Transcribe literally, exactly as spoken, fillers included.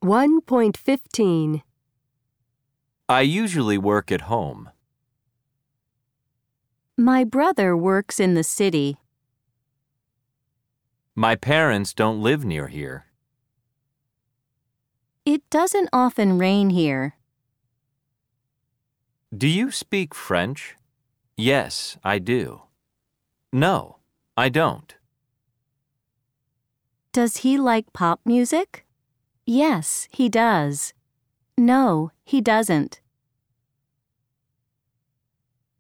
one point fifteen. I usually work at home. My brother works in the city. My parents don't live near here. It doesn't often rain here. Do you speak French? Yes, I do. No, I don't. Does he like pop music? Yes, he does. No, he doesn't.